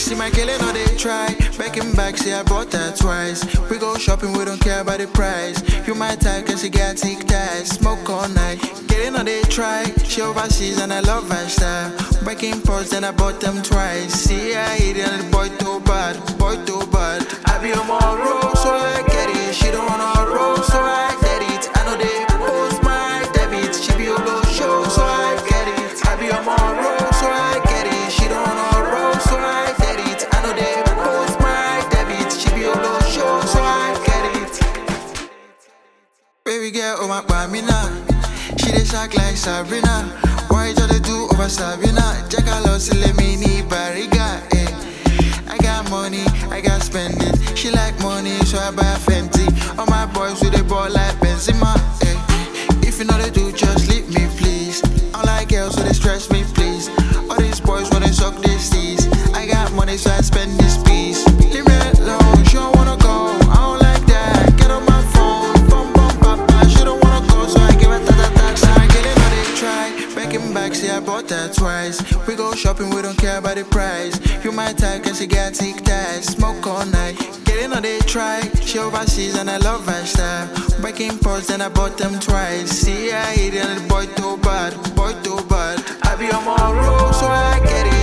See my killing or they try. Back in back, see I bought that twice. We go shopping, we don't care about the price. You my type, cause she got thick ties. Smoke all night, getting or they try. She overseas and I love her style. Back in post, then I bought them twice. See I hit it and the boy too bad, boy too bad. I be on my road, so I get it. She don't wanna roll, so I get it. I know they post my debit. She be on low show, so I get it. I be on my road, so I get it. She don't wanna roll, so I get it. I know they post my debit. She be on low show, so I get it. Baby girl, oh my Pamina. She dey shock like Sabrina. Why you they do over Sabrina? Jack a loss, let me need barriga. I got money, I got spend it. She like money, so I buy a Fenty. All my boys with a ball like Benzema. If you know they do, just leave me, please. I like girls, so they stress me, please. All these boys when they suck these teeth. I got money, so I spend this piece. Leave me alone, she don't wanna go. I don't like that. Get on my phone, bum bum papa. She don't wanna go, so I give her ta-ta-ta. So I get it, how they try. Back in back, see I bought that twice. We go shopping, we don't care about the price. You my type, cause she got thick ties. Smoke all night, getting how they try. She overseas and I love her style. Back in post, then I bought them twice. See I hit it and the boy too bad, boy too bad. I be on my road, so I get it.